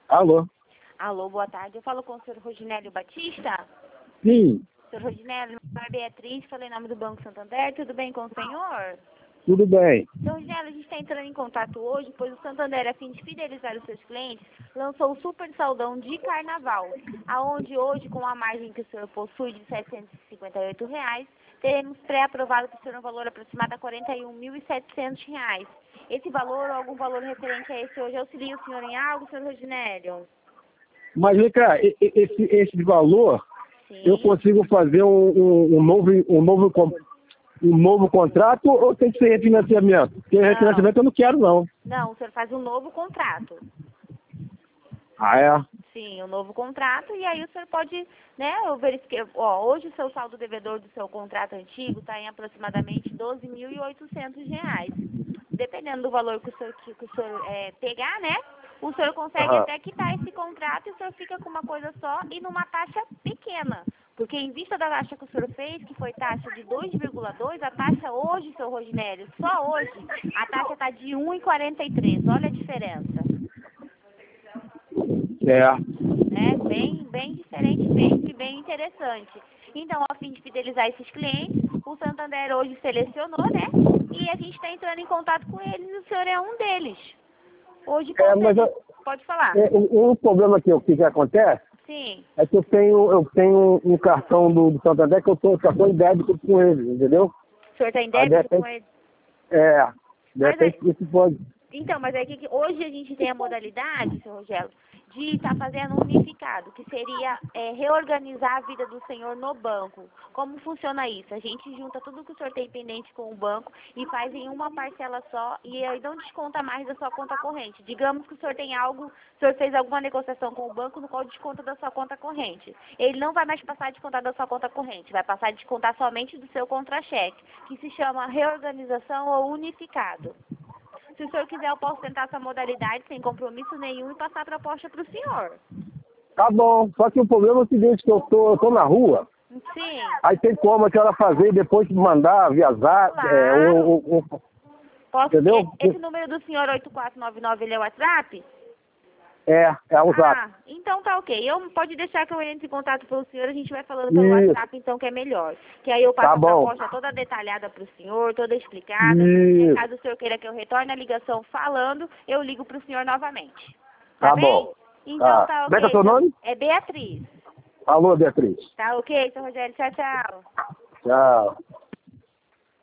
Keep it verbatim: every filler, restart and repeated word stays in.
Alô? Alô, boa tarde. Eu falo com o senhor Rodinélio Batista? Sim, senhor Rodinélio, meu nome é Beatriz, falei em nome do Banco Santander. Tudo bem com o senhor? tudo bem. senhor Rodinélio, a gente está entrando em contato hoje, pois o Santander, a fim de fidelizar os seus clientes, lançou o Super Saldão de Carnaval, aonde hoje, com a margem que o senhor possui de setecentos e cinquenta e oito reais, teremos pré-aprovado para o senhor um valor aproximado a quarenta e um mil e setecentos reais. Esse valor ou algum valor referente a esse hoje auxilia o senhor em algo, senhor Rodinélio? Mas vem cá, e- e- esse, esse valor, Sim. eu consigo fazer um, um, um novo, um, novo, con- um novo contrato ou tem que ser refinanciamento? Porque Não. refinanciamento eu não quero, não. Não, o senhor faz um novo contrato. Ah, é? Sim, um novo contrato, e aí o senhor pode, né, eu verifiquei, ó, hoje o seu saldo devedor do seu contrato antigo está em aproximadamente doze mil e oitocentos reais. Dependendo do valor que o senhor, que, que o senhor é, pegar, né, o senhor consegue Aham. até quitar esse contrato e o senhor fica com uma coisa só e numa taxa pequena. Porque em vista da taxa que o senhor fez, que foi taxa de dois vírgula dois, a taxa hoje, seu Rodinélio, só hoje, a taxa está de um vírgula quarenta e três. Olha a diferença. É. Né? Bem, bem diferente mesmo e bem interessante. Então, a fim de fidelizar esses clientes, o Santander hoje selecionou, né? E a gente está entrando em contato com eles e o senhor é um deles. Hoje, É, com mas certeza. eu- Pode falar. é, o, o problema que, eu- que, que acontece Sim. é que eu tenho, eu tenho um cartão do, do Santander que eu tô, cartão em débito com eles, entendeu? O senhor está em Aí, de débito com repente, eles? é, de Mas é- repente isso pode. Então, mas é que que hoje a gente tem a modalidade, senhor Rogério, de estar fazendo um unificado, que seria é, reorganizar a vida do senhor no banco. Como funciona isso? A gente junta tudo que o senhor tem pendente com o banco e faz em uma parcela só e aí não desconta mais da sua conta corrente. Digamos que o senhor tem algo, o senhor fez alguma negociação com o banco no qual desconta da sua conta corrente. Ele não vai mais passar a descontar da sua conta corrente, vai passar a descontar somente do seu contra-cheque, que se chama reorganização ou unificado. Se o senhor quiser, eu posso tentar essa modalidade sem compromisso nenhum e passar a proposta para o senhor. Tá bom, só que o problema é o seguinte, que eu tô, eu tô na rua, Sim, aí tem como a senhora fazer e depois mandar, viajar, é, claro. o, o, o- Posso, entendeu? e- esse número do senhor oito quatro nove nove, ele é o WhatsApp? É, é o zap. Ah, então tá ok. Eu, pode deixar que eu entre em contato com o senhor, a gente vai falando pelo Isso, WhatsApp, então que é melhor. Que aí eu passo tá a bom. proposta toda detalhada para o senhor, toda explicada. E Isso, caso o senhor queira que eu retorne a ligação falando, eu ligo para o senhor novamente. Tá tá bem? bom. Então Tá. tá Como é que é ok. seu Então, nome? é Beatriz. Alô, Beatriz. Tá ok, seu Rogério. Tchau, tchau. Tchau.